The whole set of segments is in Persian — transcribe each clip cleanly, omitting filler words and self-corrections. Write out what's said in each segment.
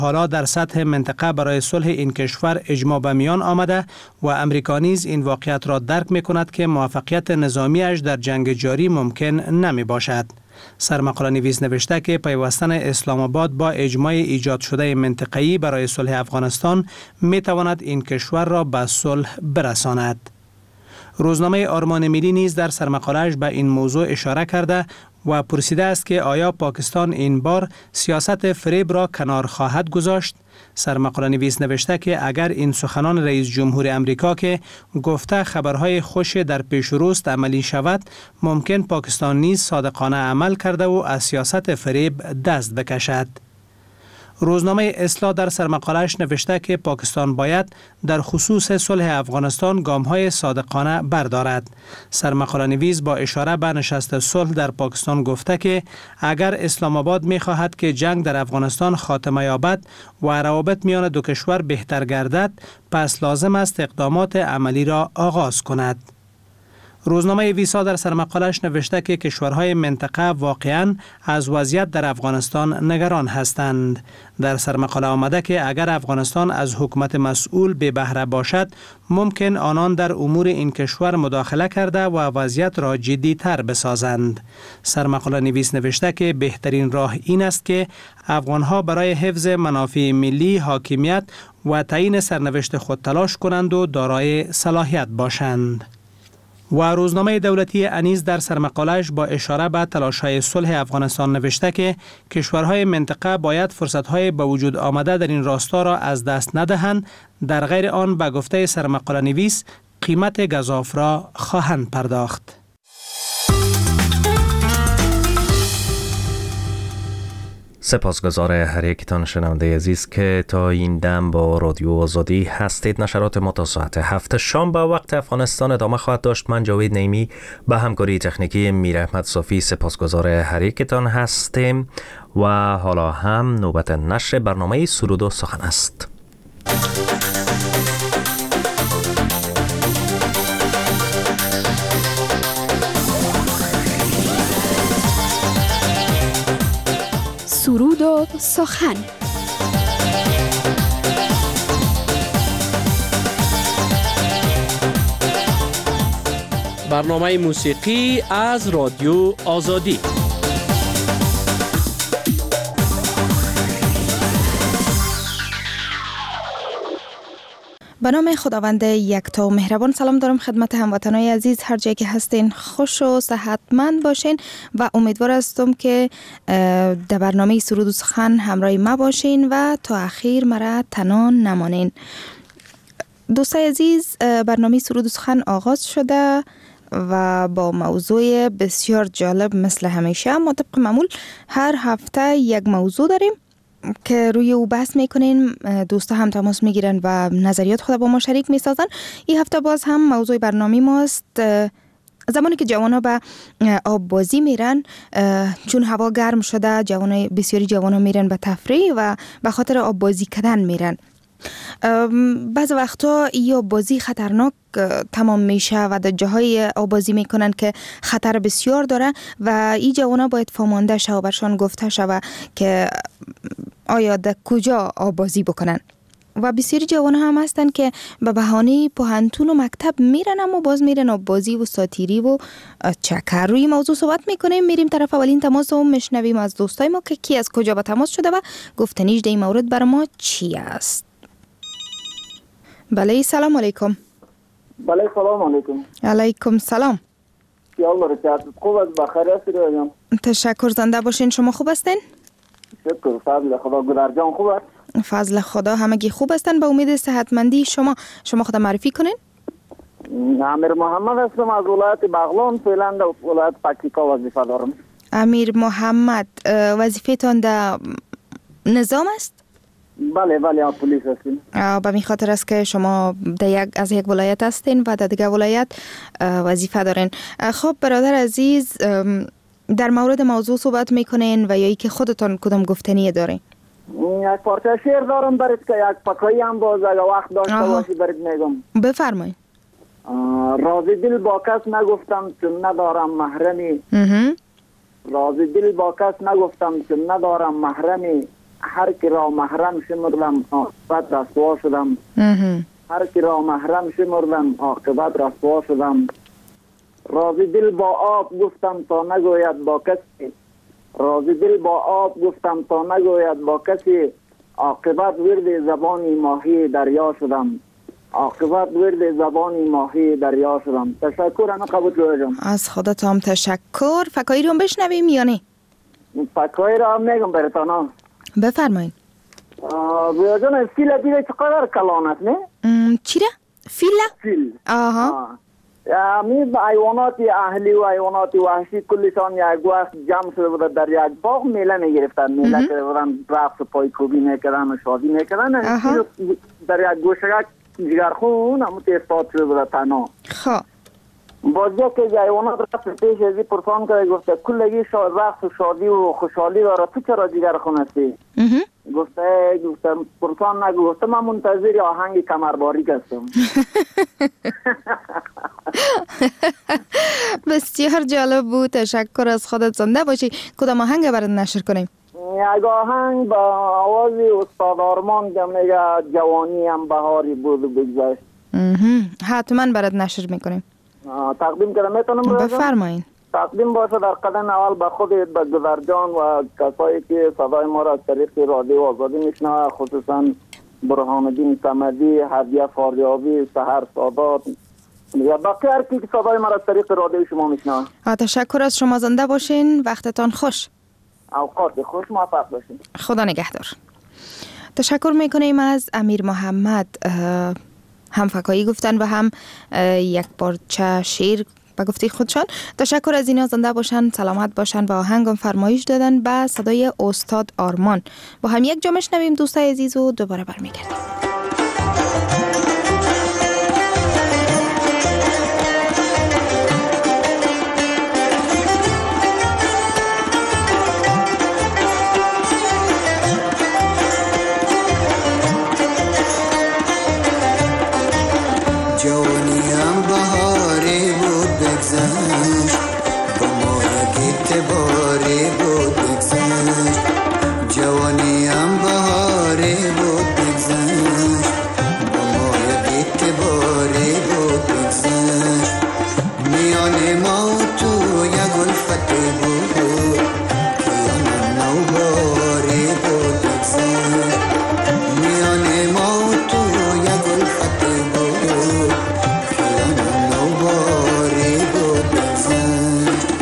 حالا در سطح منطقه برای صلح این کشور اجماع به میان آمده و امریکا نیز این واقعیت را درک می کند که موفقیت نظامیش در جنگ جاری ممکن نمی باشد. سرمقاله نویس نوشته که پیوستن اسلام آباد با اجماع ایجاد شده منطقه‌ای برای صلح افغانستان می تواند این کشور را به صلح برساند. روزنامه آرمان ملی نیز در سرمقاله‌اش به این موضوع اشاره کرده و پرسیده است که آیا پاکستان این بار سیاست فریب را کنار خواهد گذاشت؟ سرمقاله نویس نوشته که اگر این سخنان رئیس جمهور امریکا که گفته خبرهای خوش در پیش روست عملی شود، ممکن پاکستان نیز صادقانه عمل کرده و از سیاست فریب دست بکشد. روزنامه اصلاح در سرمقاله‌اش نوشته که پاکستان باید در خصوص صلح افغانستان گام‌های صادقانه بردارد. سرمقاله نویس با اشاره به نشست صلح در پاکستان گفته که اگر اسلام آباد می‌خواهد که جنگ در افغانستان خاتمه یابد و روابط میان دو کشور بهتر گردد، پس لازم است اقدامات عملی را آغاز کند. روزنامه ویسا در سرمقاله‌اش نوشته که کشورهای منطقه واقعاً از وضعیت در افغانستان نگران هستند. در سرمقاله آمده که اگر افغانستان از حکومت مسئول بی بهره باشد، ممکن آنان در امور این کشور مداخله کرده و وضعیت را جدی‌تر بسازند. سرمقاله نویس نوشته که بهترین راه این است که افغانها برای حفظ منافع ملی، حاکمیت و تعیین سرنوشت خود تلاش کنند و دارای صلاحیت باشند. و روزنامه دولتی انیس در سرمقاله‌اش با اشاره به تلاش‌های صلح افغانستان نوشته که کشورهای منطقه باید فرصت‌های به وجود آمده در این راستا را از دست ندهند، در غیر آن به گفته سرمقاله نویس قیمت گزاف را خواهند پرداخت. سپاسگزار هر یکتان شنونده عزیز که تا این دم با رادیو آزادی هستید. نشرات ما تا ساعت 7 شام به وقت افغانستان ادامه خواهد داشت. من جاوید نیمی به همکاری تکنیکی میر احمد صافی سپاسگزار هر یکتان هستیم و حالا هم نوبت نشر برنامه سرود و سخن است. سرود و سخن. برنامه موسیقی از رادیو آزادی. به نام خداوند یکتا و مهربان سلام دارم خدمت هموطنان عزیز هر جایی که هستین خوش و صحتمند باشین و امیدوار هستم که در برنامه سرود و سخن همراه ما باشین و تا اخیر مرا تنها نمانین. دوستای عزیز، برنامه سرود و سخن آغاز شده و با موضوع بسیار جالب مثل همیشه. ما طبق معمول هر هفته یک موضوع داریم که روی او بحث میکنین، دوستا هم تماس میگیرن و نظریات خود با ما شریک میسازن. این هفته باز هم موضوع برنامه ماست زمانی که جوان ها به آب بازی میرن، چون هوا گرم شده بسیاری جوان ها میرن به تفریح و به خاطر آب بازی کردن میرن. بعض وقتا یا بازی خطرناک تمام میشه و در جاهای آبازی میکنن که خطر بسیار داره و این جوانا باید فامانده شه و برشان گفته شوه که آیا در کجا آبازی بکنن. و بسیاری جوان هم هستن که به بهانه پوهنتون و مکتب میرن اما باز میرن آبازی و ساتیری و چکر. روی موضوع صحبت میکنیم. میریم طرف اولین تماس و مشنویم از دوستای ما که کی از کجا به تماس شده و گفتنیش در این مورد بر ما چی است. بله، سلام علیکم. بله، سلام علیکم. علیکم سلام. یا الله رضایت خوب است، بخیر هستید؟ تشکر، زنده باشین. شما خوب هستین؟ شکر، فضل خدا. گلر جان خوب است؟ فضل خدا، همگی خوب هستن. به امید صحتمندی شما خود معرفی کنین. امیر محمد هستم از ولایت بغلان، فعلا در ولایت پکتیکا وظیفه دارم. امیر محمد، وظیفه‌تان در نظام است؟ بله پلیس هستیم. به می خاطر است که شما از یک ولایت هستین و در دیگر ولایت وظیفه دارین. خب برادر عزیز، در مورد موضوع صحبت میکنین و یا ای که خودتان کدام گفتنی دارین؟ یک پارچه شعر دارم برات که یک پکایی هم باز اگه وقت داشته باشی برات میگم. بفرمایید. راز دل با کس نگفتم چون ندارم محرمی. راز دل با کس نگفتم چون ندارم محرمی. هر کی را محرم شمردم عاقبت رسوا شدم. هر کی را محرم شمردم عاقبت رسوا شدم. رازی دل با آب گفتم تا نگوید با کسی. رازی دل با آب گفتم تا نگوید با کسی. عاقبت ورد زبانی ماهی دریا شدم. عاقبت ورد زبانی ماهی دریا شدم. تشکر انا قبول جوجم. از خودتان تشکر. فکایی رو بشنویم یا نه؟ فکایی را هم میگم برتانا. بفرمایید. جوجم فیل دیگه چقدر کلان است نه؟ چی را؟ فیل؟ آها. می حیوانات اهلی و حیوانات وحشی کلشان یک وقت جمع شده بود در یک باغ میله میگرفتن. میله که بودن رقص پایکوبی میکردن و شادی میکردن. در یک گوشگاه جگرخون همون تیستاد شده بود تنها. خب بازی که حیوانات رفت پیش ازی پرسان کرده گفته کلگی رقص و شادی و خوشحالی داره تو چرا جگرخون هستی؟ گفته پرسان نگو. گفته من منتظر آهنگ کمرباری هستم. بسیار جالب بود. تشکر از خودت. زنده باشی. کدام آهنگ برات نشر کنیم؟ یک آهنگ با آواز استاد آرمان که میگه جوانی هم بهاری بود و بگذشت. حتما برات نشر میکنیم. تقدیم کنم میتونم؟ بفرمایید. تقدیم باشه در قدم اول به خودت، به گذرجان و کسایی که صدای ما را از طریق رادیو آزادی میشنوه، خصوصا برهان الدین صمدی، هدیه فاریابی، سحر سادات یا باقی هر کی که صدای ما را از طریق رادیو شما میشنوه. تشکر از شما. زنده باشین. وقتتان خوش. اوقات خوش. موفق باشین. خدا نگهدار. تشکر میکنیم از امیر محمد. هم فکایی گفتن و هم یک پارچه شعر به گفته خودشان. تشکر از اینا. زنده باشن، سلامت باشن و آهنگم فرمایش دادن به صدای استاد آرمان. با هم یک جا میشنویم دوستای عزیز و دوباره برمیگردیم. جوانیم بهاری بود بگذشت، با ما یک باری بود بگذشت. جوانیم بهاری بود بگذشت، با ما یک باری بود بگذشت. میان ما تو یک الفتی بود که نوباری بود بگذشت. میان ما تو یک الفتی بود که نوباری بود بگذشت.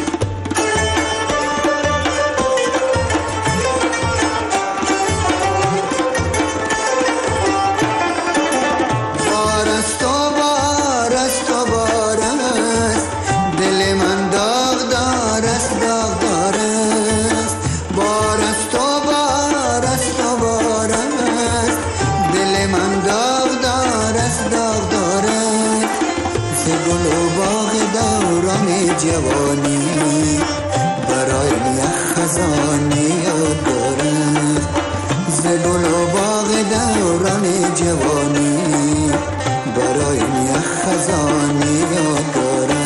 بارست و بارست و بارست، دل من داغ دارست داغ دارست. بارست و بارست و بارست، دل من داغ دارست داغ دارست. ز گل و باغ دوران جوانی برای یک خزانی یاد دارست. ز گل و باغ دوران جوانی برای یک خزانی یاد دارست.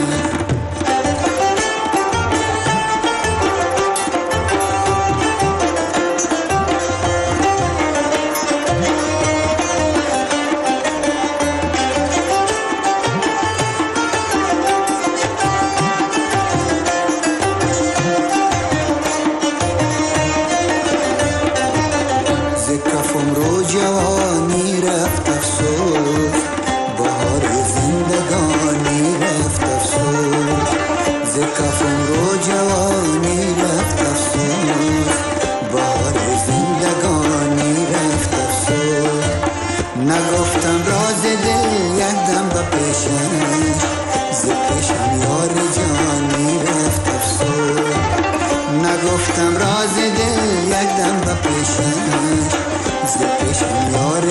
ز کفم رو جوانی رفت افسوس، بهار زندگانی رفت افسوس. ز کفم رو جوانی رفت افسوس، بهار زندگانی رفت افسوس. نگفتم راز دل یکدم به پیشش، ز پیشم یار جانی رفت افسوس. نگفتم راز دل یکدم به پیشش، ز پیشم یار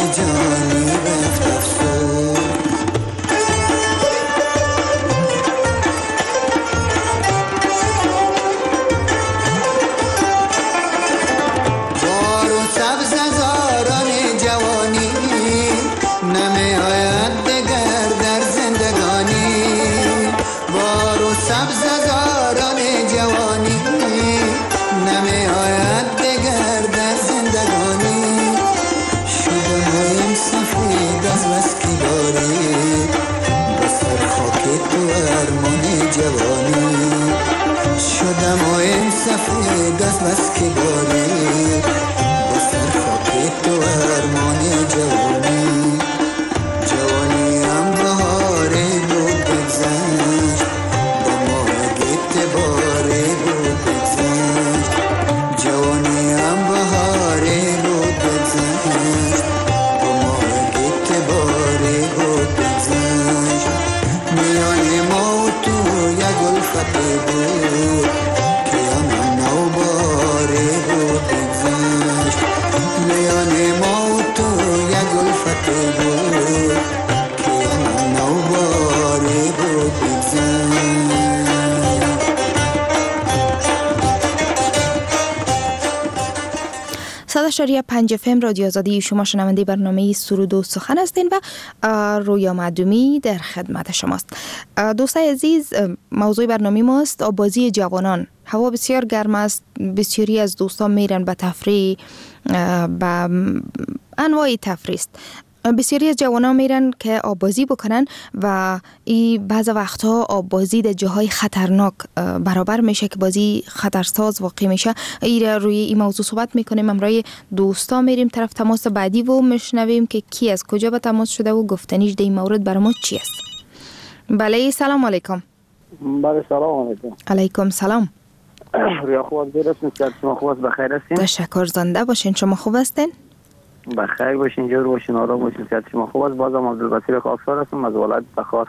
101.5 FM رادیو آزادی. شما شنونده برنامه سرود و سخن هستین و رویا معدومی در خدمت شماست. دوستای عزیز، موضوع برنامه ماست آبازی جوانان. هوا بسیار گرم است، بسیاری از دوستان میرن به تفریح، به انواع تفریح است. بسیاری از جوانان میرن که آبازی بکنن و این بعض وقتها آبازی در جاهای خطرناک برابر میشه که بازی خطرساز واقع میشه. روی این موضوع صحبت میکنیم، همراه دوستا میریم طرف تماس بعدی و میشنویم که کی از کجا به تماس شده و گفتنیش در این مورد برای ما چی است. بله، سلام علیکم. بله، سلام علیکم. علیکم سلام. ریا خوب درستین؟ شما خوب بخیر هستین؟ تشکر، زنده باشین. شما خوب هستین؟ بخیر باشین، جور باشین، آرام باشین. شما خوب است؟ بازم عبدالبصیر خاکسار هستم از ولایت تخار.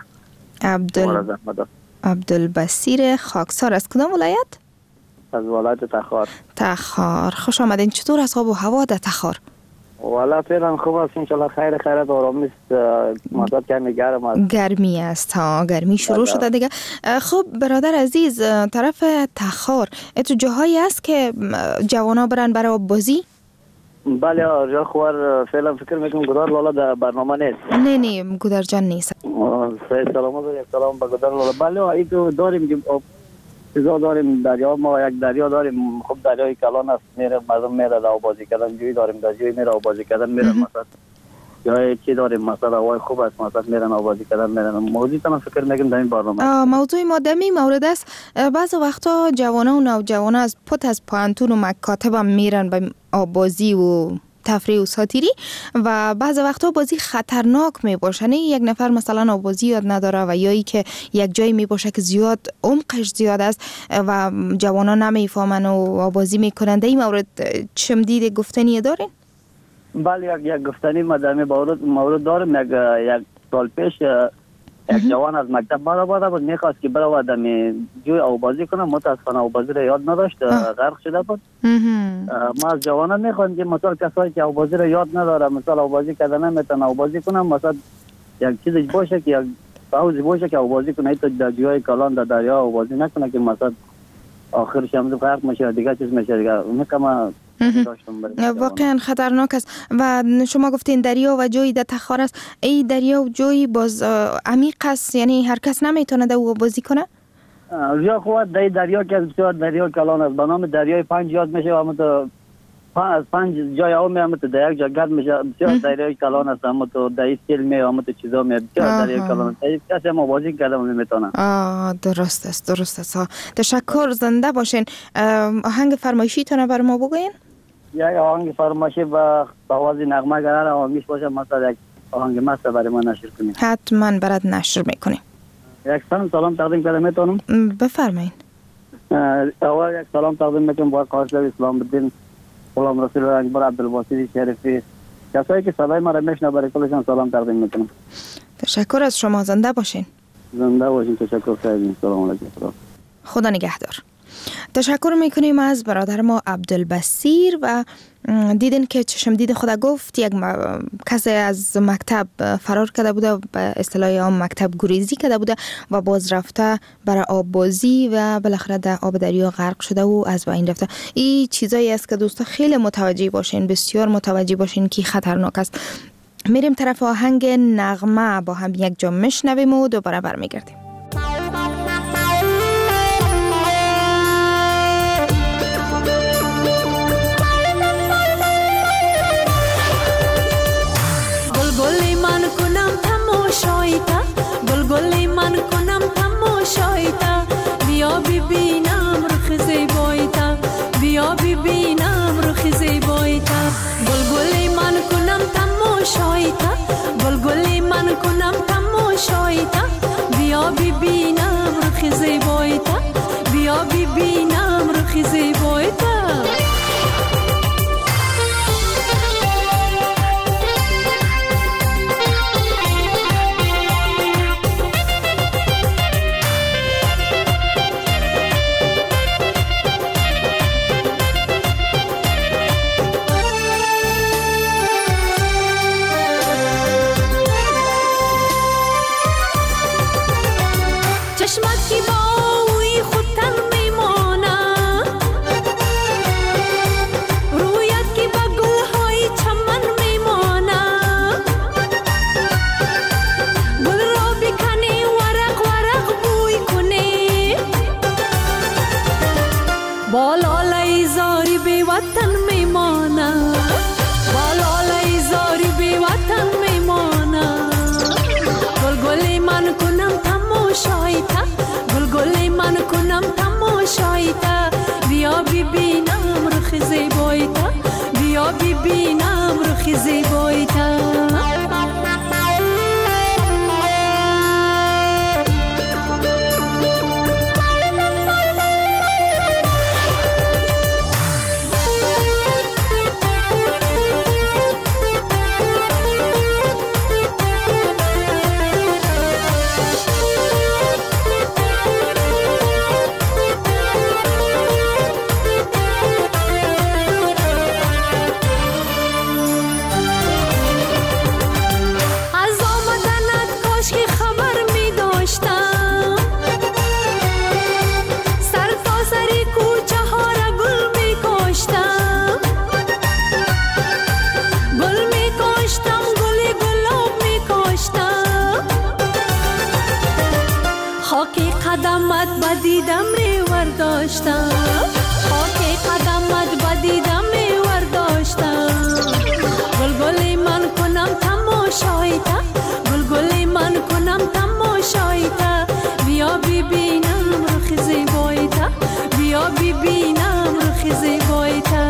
عبدالبصیر خاکسار از کدام ولایت؟ از ولایت تخار. تخار، خوش آمدین. چطور است آب و هوا در تخار؟ والا فعلا خوب است، انشالله خیرت آرام است. مدت کمی گرم است. گرمی است ها، گرمی شروع شده دیگه. خب برادر عزیز، طرف تخار تو جاهایی است که جوانا برن برای آب بازی؟ بله، ریا خوار فعلا فکر میکنم گدار لالا در برنامه نیست. نه گدار جان نیست. سلام به گدار لالا. بله، ای تو داریم چیزا داریم، دریا، ما یک دریا داریم. خب دریای کلان است، میره مردم میره در بازی کردن. جوی داریم، در جوی میره بازی کردن میرن. مثلا جای چی داریم، مثلا هوای خوب است، مثلا میرن بازی کردن میرن. موضوع تام فکر میکنم در این برنامه. موضوع ما دمی مورد است. بعض وقتا جوانان و نوجوانان از پت از پانتون و مکاتب هم میرن به آبازی و تفریح و ساتیری و بعض وقتا بازی خطرناک می باشه. یک نفر مثلا آبازی یاد نداره و یا ای که یک جایی می باشه که زیاد عمقش زیاد است و جوانان نمیفهمن و آبازی میکنن. در این مورد چمدید گفتنی دارین؟ بله، یک گفتنی ما در مورد دارم. یک سال پیش یک جوان از مکتب بود، میخواست که برود جوی آبازی کنه. متاسفانه آبازی را یاد نداشت، غرق شده بود. ما از جوانان میخوایم که مثلا کسایی که آبازی را یاد نداره، مثلا آبازی کردن نمیتونه آبازی کنه، مثلا یک چیزی باشه که یک حوضی باشه که آبازی کنه، تو در جای کلان در دریا آبازی نکنه که مثلا آخرش هم غرق میشه دیگه چیز میشه دیگه. میگم واقعا خطرناک است. و شما گفتین دریا و جوی در تخار است. این دریا و جوی باز عمیق است، یعنی هر کس نمیتونه در او بازی کنه؟ یا خود در دریا که بسیار دریا کلان است، به نام دریای 5 یاد میشه و تو 5 جای او میام تو در یک جا گرد میشه. بسیار دریای کلان است، اما تو در سیل میام تو چیزا میاد. بسیار دریای کلان است، کسی هم بازی کرده نمیتونه. درست است. تشکر، زنده باشین. آهنگ فرمایشی تونه بر ما بگوین؟ یک آهنگ فرمایشی با آواز نغمه گرار آمیش باشه، مثلا یک آهنگ مست برای ما نشر کنیم. حتما برات نشر میکنیم. یک سلام تقدیم کنم میتونم؟ بفرمایید. اول یک سلام تقدیم میکنم با قاصد اسلام الدین غلام رسول اکبر عبدالبصیر شریفی. کسایی که صدای ما را میشنوند برای کلشان سلام تقدیم میکنم. تشکر از شما، زنده باشین. زنده باشین. تشکر خیلی. سلام علیکم. خدا نگهدار. تشکر میکنیم از برادر ما عبدالبصیر. و دیدین که چشم دید خدا گفت یک کسی از مکتب فرار کرده بوده، به اصطلاح عام مکتب گریزی کرده بوده و باز رفته برای آب بازی و بالاخره در آب دریا غرق شده و از بین رفته. این چیزایی است که دوستا خیلی متوجه باشین، بسیار متوجه باشین که خطرناک است. میریم طرف آهنگ نغمه، با هم یک جا میشنویم و دوباره برمیگردیم. گلی من کنم تماشایتا، بیا ببینم رخ زیبایتا، بیا ببینم رخ زیبایتا. گلی من کنم تماشایتا، گلی من کنم تماشایتا، بیا ببینم رخ زیبایتا، بیا ببینم رخ زیبایتا. چشمت کی با اوی خود تن میماند، ببینم رخ زیبایتا. قدمت بدیدم ریور داشتم، خاک قدمت بدیدم ریور داشتم. گلگلی من کنم تماشایتا، گلگلی من کنم تماشایتا. بیا ببینم رخ زیبایتا، بیا ببینم رخ زیبایتا.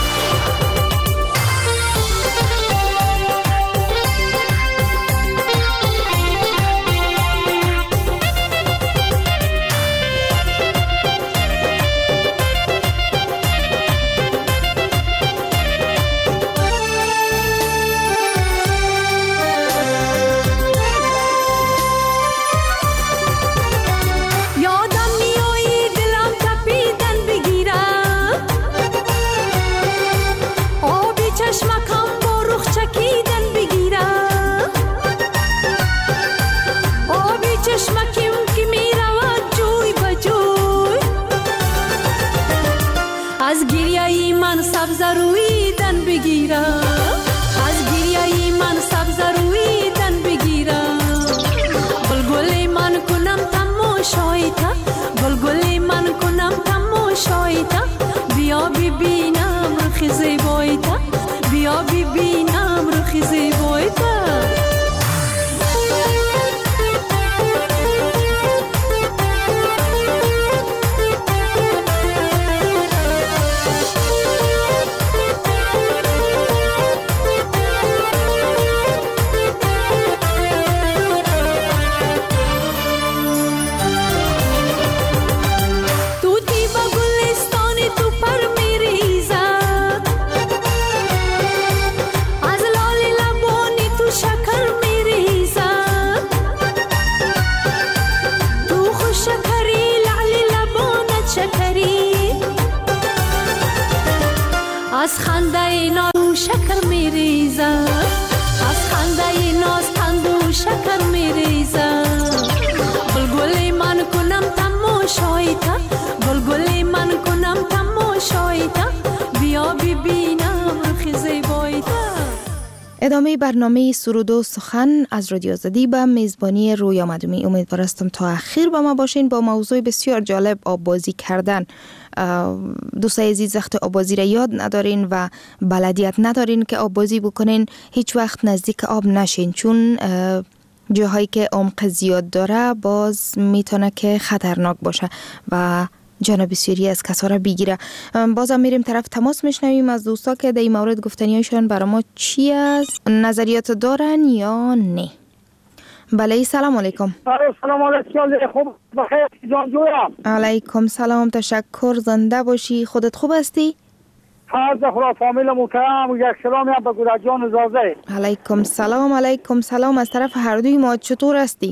از گریه من سبز رویدن بگیرم، از گریه من سبز رویدن بگیرم. گلگلی من کنم تماشایتا، گلگلی من کنم تماشایتا. بیا ببینم رخ زیبایتا، بیا ببینم رخ زیبایتا. از خنده ناز شکر میریزم، از خنده ناز قند و شکر میریزم. گلگلی من کنم تماشایتا، گلگلی من کنم تماشایتا. بیا ببینم رخ زیبایتا. ادامه برنامه سرود و سخن از رادیو آزادی به میزبانی رویا مدومی. امیدوار هستم تا اخیر با ما باشین. با موضوع بسیار جالب آب بازی کردن. دوستای عزیز وقت آب بازی را یاد ندارین و بلدیت ندارین که آب بازی بکنین، هیچ وقت نزدیک آب نشین، چون جاهایی که عمق زیاد داره باز میتونه که خطرناک باشه و جان بسیاری از کسا را بگیره. بازم میریم طرف تماس میشنویم از دوستا که در این مورد گفتنیایشان برای ما چی است، نظریات دارن یا نه. بله سلام علیکم. سلام علیکم. خوب بخیر جان جویا. علیکم سلام، تشکر، زنده باشی. خودت خوب هستی؟ فرض خدا فامیل محترم و یک سلامی هم به گوره جان زازه. علیکم سلام. علیکم سلام از طرف هر دوی ما. چطور هستی؟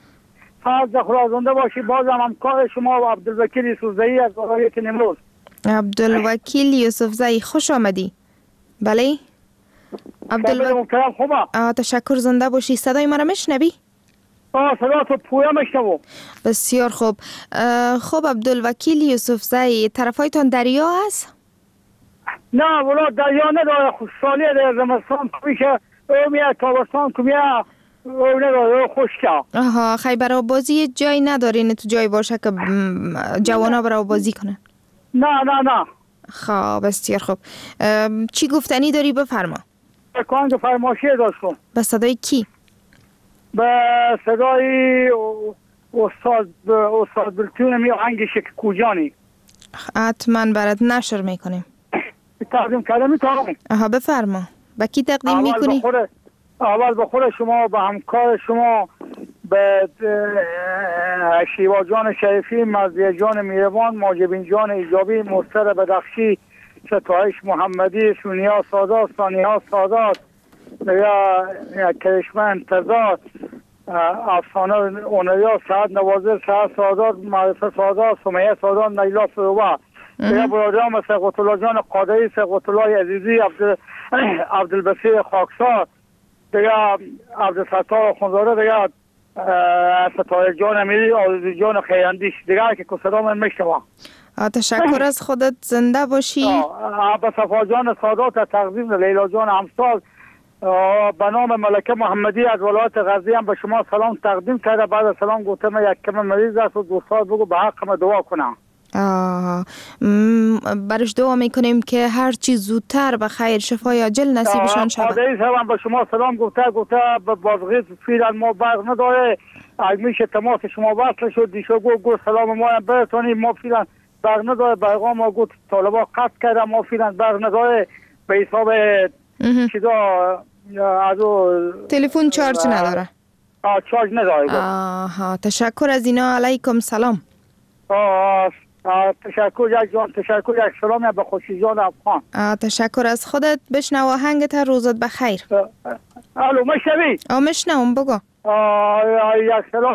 فرض خدا زنده باشی. بازم همکار شما و عبدالوکیل یوسفزئی از ولایت نیمروز. عبدالوکیل یوسفزئی خوش آمدی. بله فامیل محترم خوبه. تشکر، زنده باشی. صدای مرا میشنوی؟ صدا تو پویا میشنوم. بسیار خوب. خب عبدالوکیل یوسفزئی، طرفایتان دریا هست؟ نه ولی دریا نداره. خوشحالی در زمستان میشه او میاد، تابستان که میاد او نداره، خشکه. آها، خیبر آبازی جای ندارین تو جای باشه که جوانا برای آبازی کنن؟ نه. خب بسیار خوب. چی گفتنی داری بفرما. که فرماشی داشتم. به صدای کی؟ به صدای استاد بلتون می آهنگش کوجانی. حتما برات نشر میکنیم. تقدیم کردم میتونم. آها بفرما. به کی تقدیم میکنی؟ اول به خود شما، به همکار شما، به شیوا جان شریفی، مزیه جان میروان، ماجبین جان ایجابی، مستر بدخشی، ستایش محمدی، سونیا سادات، ثانیه سادات، یا کرشمه انتظار، افسانه اونریا، سعد نوازر، سعد سادات، معرفه سادات، سمیه سادات، نیلا فروبه، یا برادران مثل قطلا جان قادری، قطلا عزیزی، عبدالبصیر خاکسار، دیگه عبدالستار خونزاده، دیگه ستایش جان امیری، آرزو جان خیراندیش، دیگه که صدا من میشنوم. تشکر از خودت، زنده باشی. به صفا جان سادات تقدیم لیلا جان امثال، به نام ملکه محمدی از ولایت غزنی هم به شما سلام تقدیم کرده. بعد از سلام گفتم یک کم مریض است و دوستان بگو به حقم دعا کنم. برش دعا میکنیم که هر چیز زودتر به خیر شفای عاجل نصیبشان شود. خدایی هم به شما سلام گفته به بازغیز فعلا ما برق نداره، اگه میشه تماس شما وصل شد دیشو گو سلام ما هم برسونیم، ما فعلا برق نداره، پیغام ما گفت طالبا قطع کرده، ما فعلا برق نداره، به حساب چیزا از تلفن چارج نداره. چارج نداره. تشکر از اینا. علیکم سلام. تشکر یک جان، تشکر یک سلام به خوشی جان افغان. تشکر از خودت. بشنو آهنگت، روزت بخیر. الو مشنوی؟ مشنوم بگو. یک سلام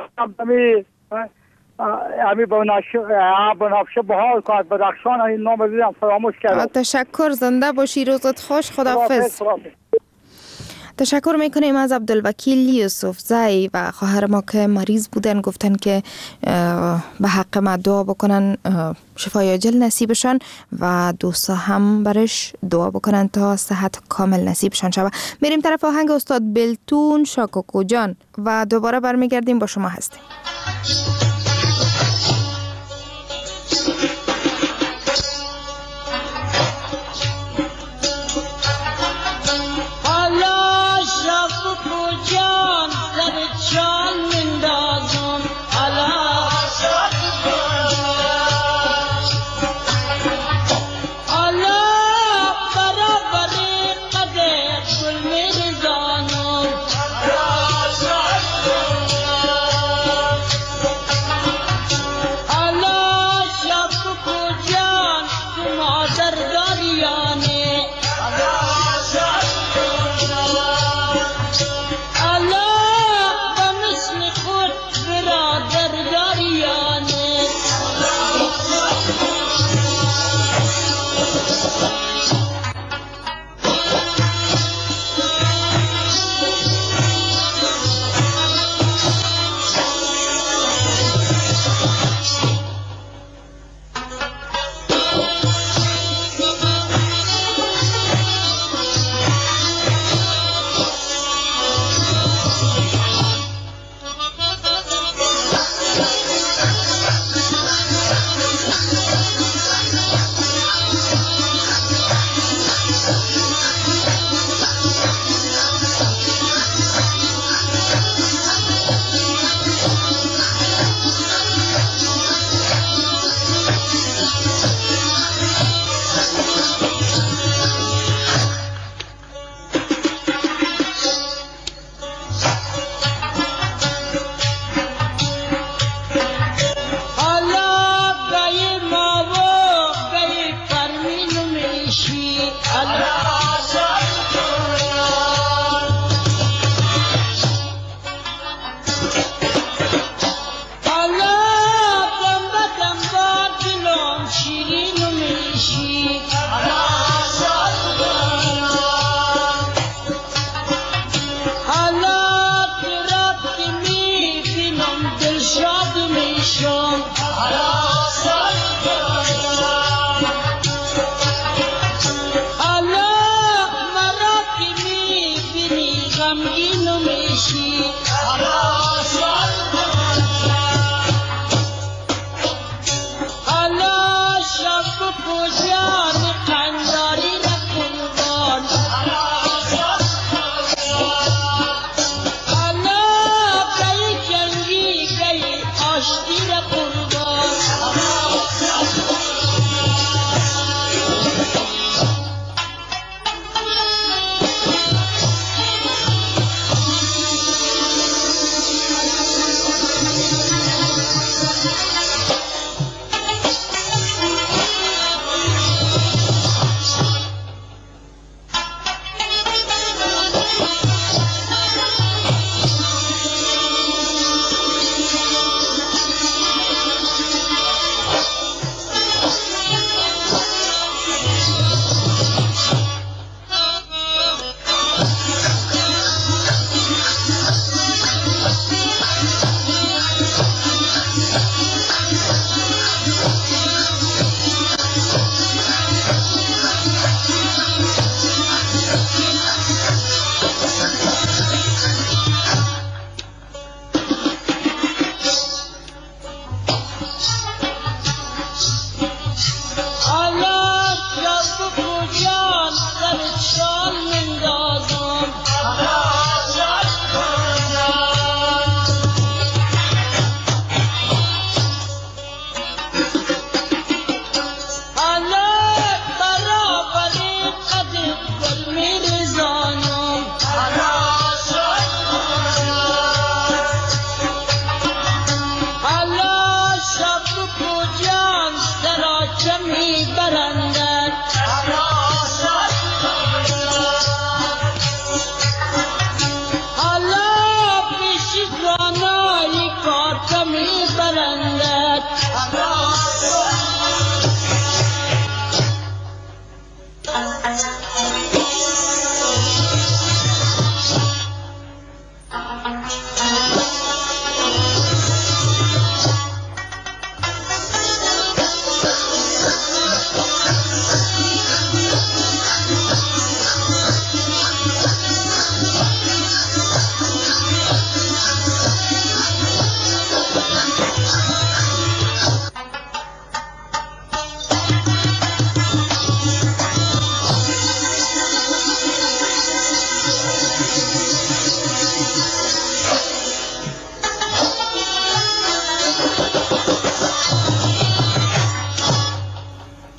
امی بنفشه بحال که از بدخشان این نام دیدم فراموش کردم. تشکر، زنده باشی، روزت خوش، خداحافظ. تشکر میکنیم از عبدالوکیل یوسف زی و خواهر ما که مریض بودن، گفتن که به حق ما دعا بکنن شفای عاجل نصیبشان و دوستا هم برش دعا بکنن تا صحت کامل نصیبشان شود. میریم طرف آهنگ استاد بلتون شاکوکو جان و دوباره برمیگردیم با شما هستیم.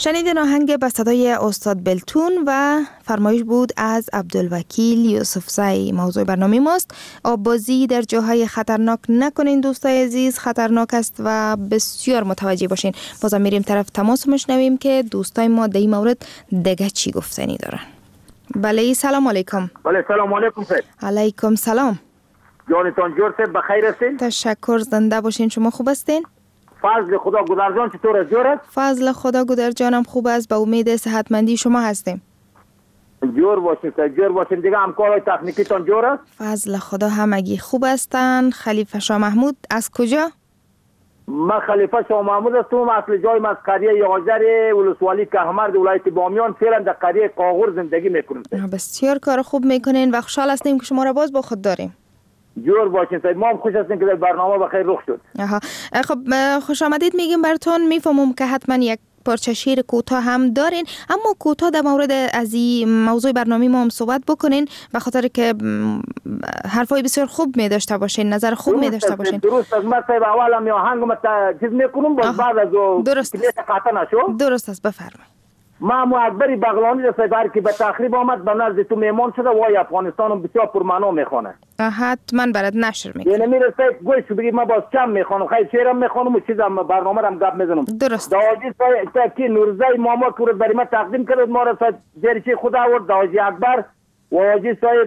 شنیدین آهنگ به صدای استاد بلتون و فرمایش بود از عبدالوکیل یوسفزئی. موضوع برنامه ماست آببازی در جاهای خطرناک نکنین دوستای عزیز، خطرناک است و بسیار متوجه باشین. بازم میریم طرف تماس میشنویم که دوستای ما در این مورد دیگه چی گفتنی دارن. بله سلام علیکم. بله سلام علیکم سید. علیکم سلام. جانتان جور سید بخیر هستین؟ تشکر، زنده باشین. شما خوب هستین؟ فضل خدا گودرجان چطور است؟ جور است؟ فضل خدا گودرجانم خوب است، به امید صحتمندی شما هستیم. جور باشین سید، جور باشین. دیگه همکارای تکنیکیتان جور است؟ فضل خدا همگی خوب هستن. خلیفه شاه محمود از کجا؟ من خلیفه شاه محمود هستم. اصل جایم از قریه یاجر ولسوالی کهمرد ولایت بامیان، فعلا در قریه قاغور زندگی میکنم. بسیار کار خوب میکنین و خوشحال هستیم که شما را باز با خود داریم. جور باشین سید، ما هم خوش هستیم که در برنامه بخیر رخ شد. خب خوش آمدید میگیم براتون. میفهمم که حتما یک پارچه شعر کوتاه هم دارین، اما کوتاه در مورد از این موضوع برنامه ما هم صحبت بکنین، به خاطر که حرفای بسیار خوب می داشته باشین، نظر خوب می داشته باشین. درست است. من صاحب اول هم آهنگم چیز میکنم، باز بعد از درست است. درست است، بفرمایید. ما اکبری بغلانی در صاحب که به تخریب آمد به نزد تو میمان شده وای افغانستان بسیار پرمعنا میخونه. حتما برات نشر میکنم. یعنی میره صاحب گوش بگی ما باز کم میخونم، خیلی شعرم میخونم و چیزام برنامه رم گپ میزنم. درست. داوودی صاحب که نورزای ماما که برای ما تقدیم کرد، ما را صاحب جریچه خدا آورد. داوودی اکبر و حاجی صاحب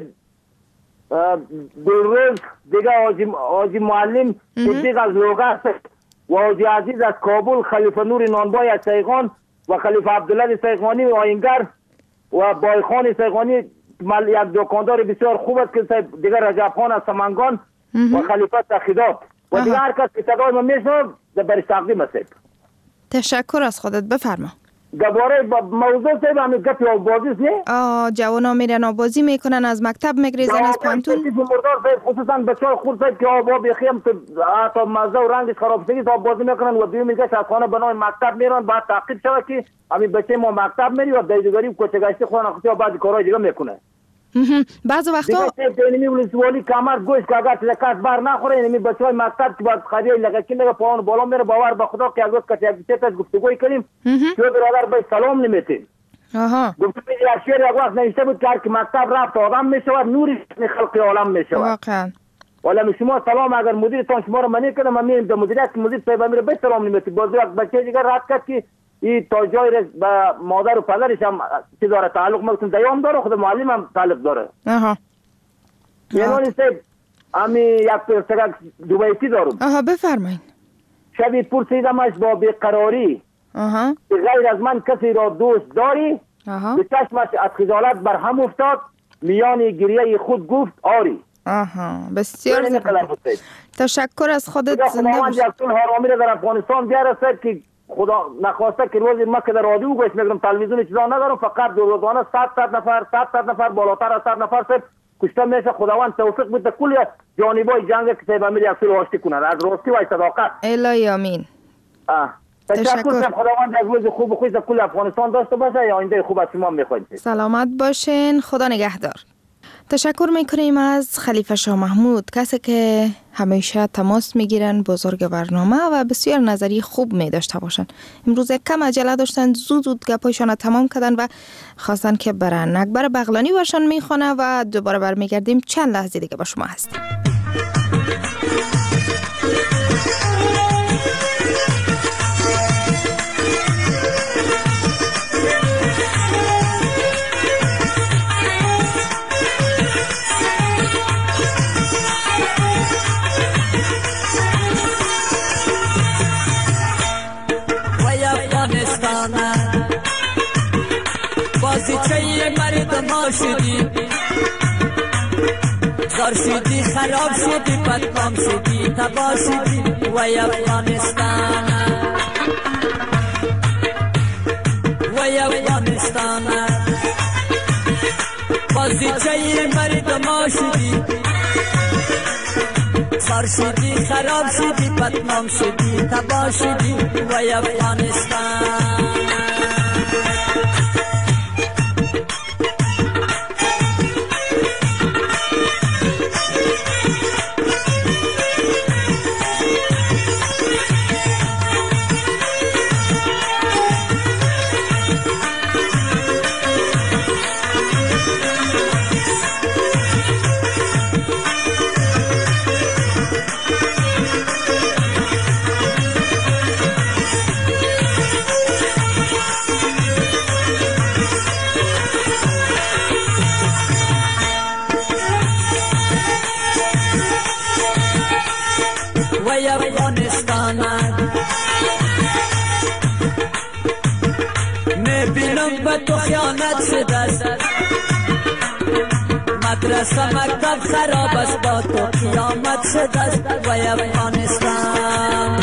گلروز دیگه، حاجی معلم صدیق از لوگا و حاجی عزیز از کابل، خلیفه نور نانبای از سیغان و خلیفه عبدالله سیغانی و آینگر و بایخان سیغانی، یک دکاندار بسیار خوب است که دیگر رجب خان از سمنگان و خلیفه تخیدات و دیگر هر کس که صدای ما میشنوه برش تقدیم است. تشکر از خودت. بفرما. دوباره موضوع صاحب همین گپی آبازی است نه؟ جوانا میرن آبازی میکنن، از مکتب میگریزن، از پانتون. مردار صاحب خصوصا بچه‌های خود صاحب که آب بخیم تا مزه و رنگش خراب شده آبازی میکنن و دیگه میگه از خانه به نام مکتب میرن، بعد تعقیب شود که همین بچه ما مکتب میری و دیگری کوچه‌گشتی خونه خودی و بعد کارهای دیگه میکنه. بعض وقتا دیگه ولسوالی کمر گوش که اگر تلکات بار نخوره، یعنی بچه‌های مکتب که بعد خریه لگکی میگه پاون بالا میره، باور به خدا که اگه کسی از گفتگوی کنیم تو برادر به سلام نمیتین. گفتم یک شعر یک وقت نوشته بود که هر که مکتب رفت آدم میشود، نوری خلق عالم میشود. واقعا ولی شما سلام اگر مدیرتان شما رو منی کنه، من میرم در مدیریت که مدیر صاحب میره به سلام نمیتین. باز یک بچه دیگه رفت کرد که این تا جای به مادر و پدرش هم چی داره تعلق مگتون دیام داره، خود معلم هم تعلق داره. یعنی صاحب امی یک پرسگک دوبایتی دارم. بفرمایید. شبی پرسیدمش با بیقراری غیر از من کسی را دوست داری؟ به چشمش از خجالت بر هم افتاد، میان گریه خود گفت آری. بسیار تشکر از خودت. زنده باش. یک سال حرامی را در افغانستان بیارسد که خدا نخواسته که روزی ما که در رادیو گوش میگم، تلویزیون چیزا ندارم، فقط دو روزانه 100 نفر بالاتر از 100 نفر صاحب کشته میشه. خداوند توفیق بده کل جانبای جنگ که صاحب امیر یک سال واشتی کنند از راستی و صداقت. الهی آمین. تشکر. خداوند از روز خوب و خوش کل افغانستان داشته باشه. یا آینده خوب از شما میخوایم. سلامت باشین. خدا نگهدار. تشکر میکنیم از خلیفه شاه محمود، کسی که همیشه تماس میگیرن، بزرگ برنامه و بسیار نظری خوب میداشته باشن. امروز کم عجله داشتن، زود گپایشان تمام کردن و خواستن که برن. اکبر بغلانی برشان میخونه و دوباره برمیگردیم چند لحظه دیگه با شما هستیم. بازیچه مرد ما شدی، زار شدی، خراب شدی، بدنام شدی، تباه شدی وای افغانستان، وای افغانستان. بازیچه مرد ما شدی، زار شدی، خراب شدی، بدنام شدی، تباه شدی وای افغانستان. وای افغانستان میبینم به تو خیانت شده است مدرسه مکتب خراب است با تو قیامت شده است وای افغانستان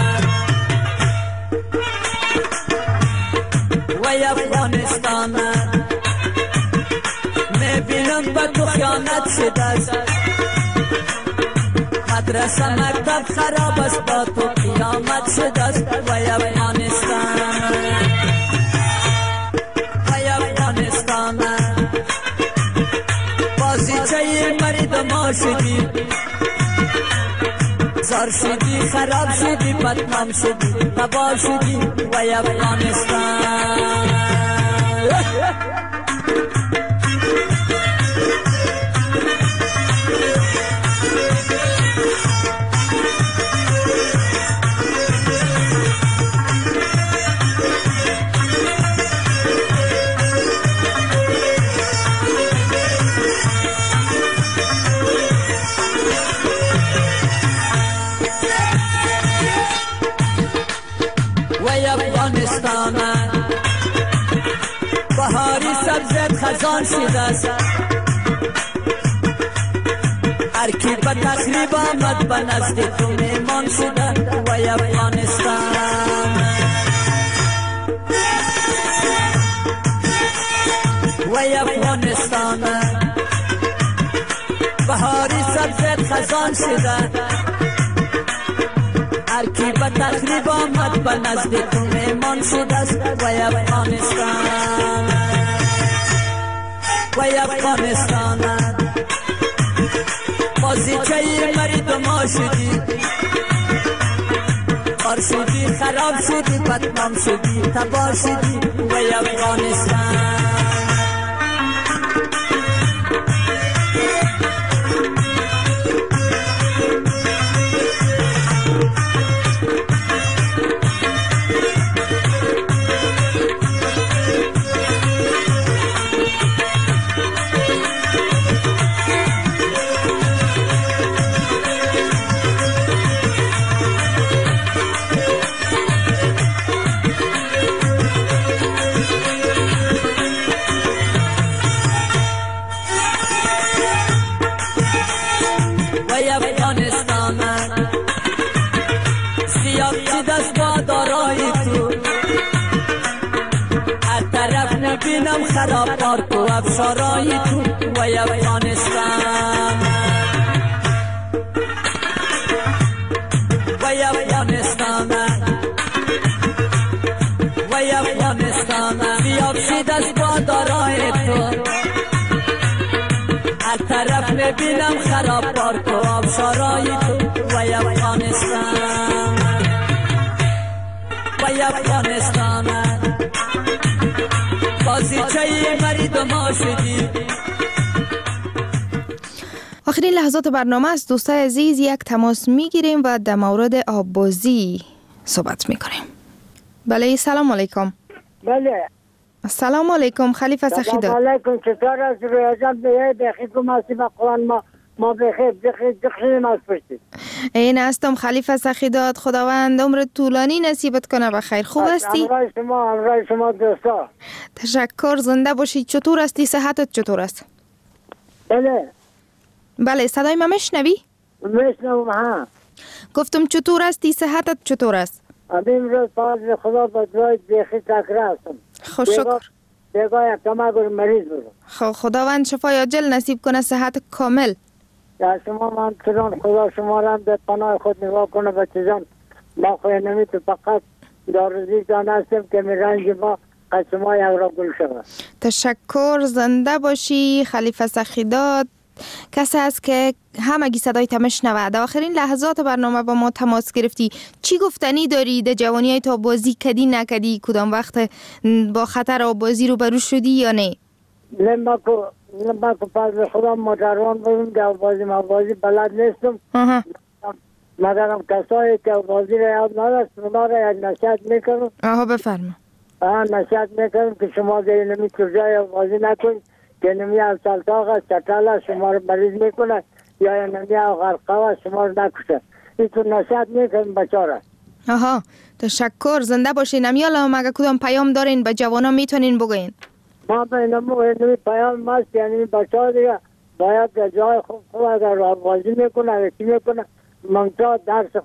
وای افغانستان میبینم به تو خیانت شده است مدرسه مکتب خراب است با تو قیامت شده است وای افغانستان وای افغانستان بازیچه مرد ما شدی زار شدی خراب شدی بدنام شدی تباه شدی وای افغانستان بهاری سبزت خزان شده است هر کی به تخریب آمد به نزد تو میمان شده وای افغانستان وای افغانستان بهاری سبزت خزان شده هر کی به تخریب آمد به نزد تو میمان شده است وای افغانستان وای افغانستان بازیچه مرد ما شدی خار شدی خراب شدی بدنام شدی تباه شدی وای افغانستان بینم خراب پارک و افشارای تو وای افغانستان وای افغانستان وای افغانستان بیاب شید از بادارای تو هر طرف میبینم خراب پارک و افشارای تو وای افغانستان وای افغانستان بازیچه مرد ما شدی. آخرین لحظات برنامه است دوستای عزیز، یک تماس میگیریم و در مورد آببازی صحبت میکنیم. بله سلام علیکم. بله سلام علیکم خلیفه سخیداد. سلام علیکم، چطور از رویجان به بخیرکم هستی و قرآن ما بخیریم از پشتی. این هستم خلیفه سخیداد، خداوند عمر طولانی نصیبت کنه. بخیر خوب هستی؟ همراه شما دوستا. تشکر، زنده باشی. چطور هستی؟ صحتت چطور است؟ بله صدای من میشنوی؟ میشنوم. ها گفتم چطور هستی؟ صحتت چطور است؟ امروز فضل خدا با دعای بخیر تکره هستم. خوش شکر. بگاه یک تماگر مریض بودم. خداوند شفای عاجل نصیب کنه، صحت کامل. یا شما من چران خدا شما را به پناه خود نگاه کنه بچه جان. ما خواه نمی تو فقط دارزی جان هستم که می رنج ما قد شما یک را گل شود. تشکر، زنده باشی خلیفه سخیداد. کسی است که همگی صدای تمش نوه. آخرین لحظات برنامه با ما تماس گرفتی. چی گفتنی داری در جوانی های تا بازی کدی نکدی؟ کدام وقت با خطر آبازی رو برو شدی یا نه؟ نمکو فضل خدا مدروان بودم در بازی بلد نیستم. مگرم کسایی که بازی را یاد ندست اونا را یک نصیحت میکنم. بفرما. نصیحت میکنم که شما دیگه نمی جای بازی نکنید که نمی از سلطاق است چطل شما رو مریض میکنه یا نمی غرقه و شما رو نکشه. این تو نصیحت میکنیم بچاره. آها تشکر، زنده باشین. امیالا مگه کدام پیام دارین به جوانا میتونین بگین؟ ما به اینمی پیام ماست، یعنی بچه دیگه باید در جای خوب اگر بازی میکنه اگر چی میکنه منطقه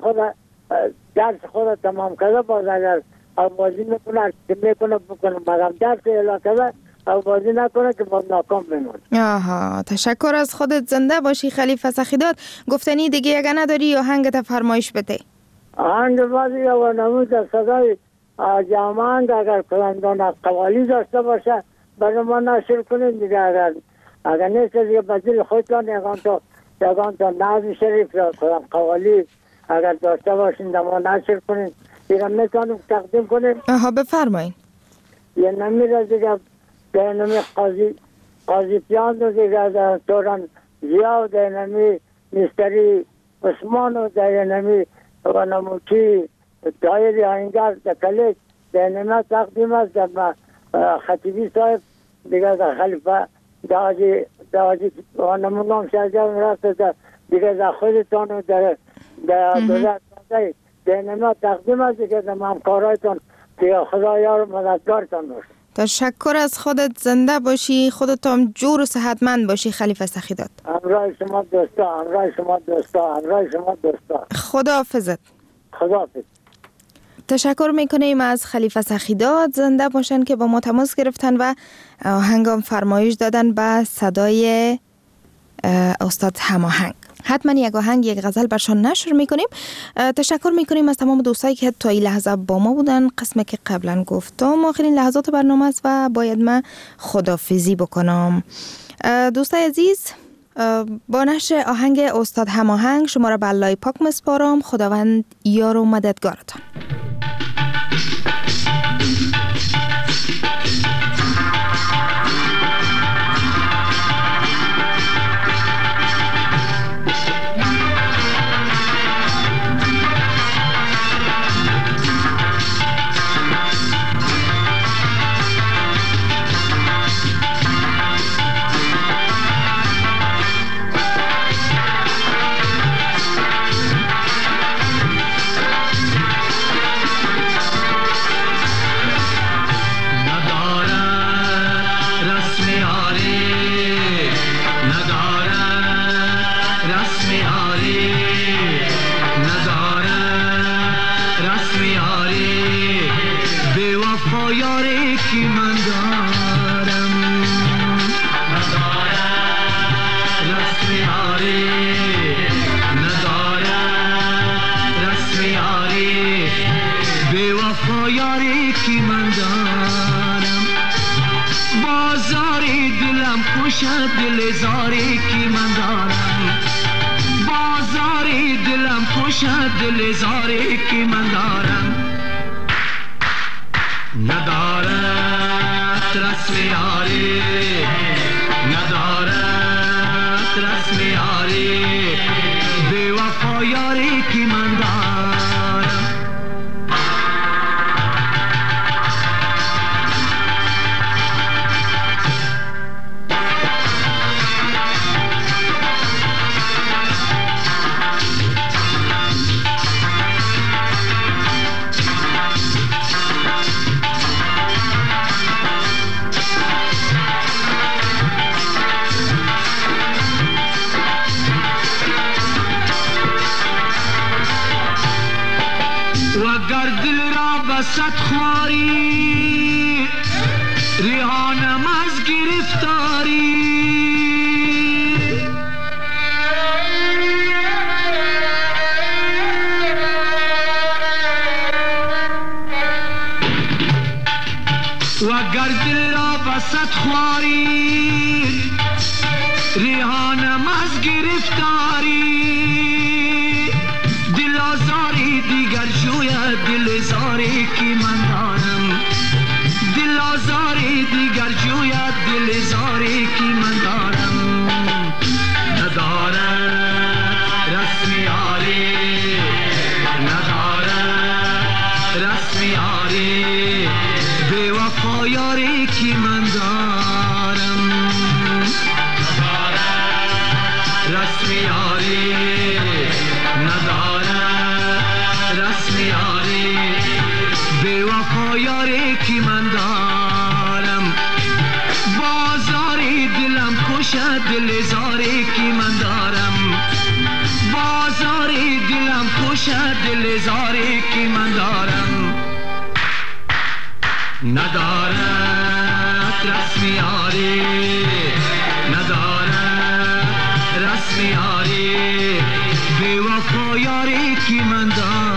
درس خود تمام کرده باز اگر بازی میکنه چی میکنه بکنه مگم درس علاقه بازی نکنه که باز ناکام بمونه. آها تشکر از خودت، زنده باشی خلیفه سخیدات. گفتنی دیگه اگه نداری یا آهنگت فرمایش بده؟ آهنگ بازی و نمود صدای جامعه اگر کلندان قوالی داشته باشه برای ما نشر کنید دیگه. اگر نیست دیگه بدیل خودتان یگان تا نازی شریف یا قوالی اگر داشته باشین ما نشر کنید دیگه میتونیم تقدیم کنیم. آها بفرمایید. یه نمیره دیگه ده نمی قاضی پیان دو دیگه در دوران زیاد ده نمی مستری عثمان و ده نمی و نموچی دایری آینگر ده کلیک ده نمی تقدیم است در خطیبی صاحب دیگه در خلیفه داجی و نمونام شجاع رفت دیگه در خودتان و در دولت ده نمی تقدیم است دیگه در همکارایتان دیگه خدا یار مددگارتان باشه. تشکر از خودت، زنده باشی، خودت هم جور و صحتمند باشی خلیفه سخیدات. همراه شما دوستا، همراه شما دوستا، همراه شما دوستا. خداحافظت. خداحافظ. تشکر میکنیم از خلیفه سخیدات، زنده باشن که با ما تماس گرفتن و هنگام فرمایش دادن به صدای استاد هماهنگ. حتما یک آهنگ یک غزل برشان نشر میکنیم. تشکر میکنیم از تمام دوستایی که تا این لحظه با ما بودن. قسمی که قبلا گفتم آخرین لحظات برنامه است و باید من خداحافظی بکنم. دوستای عزیز، با نشر آهنگ استاد هماهنگ شما را به الله پاک مسپارم. خداوند یار و مددگارتان. دل زاری کی من دارم، بازاری دلم خوشد دل زاری کی من دارم. ندارد رسم یاری، ندارد رسم یاری، بی وفا یاری کی من دارم. صد خواری ریحانم از گرفتاری، و گر دل را بسد خواری ریحانم از گرفتاری، دل آزاری دیگر جوید دل زاری کی من دارم، دل آزاری دیگر جوید دل زاری کی من دارم. ندارم رسم یاری، ندارم رسم یاری، بی وفا یاری کی من دارم. ندارم رسم یاری، ندارم انتظاری که من دارم ندارد رسم یاری، ندارد رسم یاری، بی وفا یاری که من دارم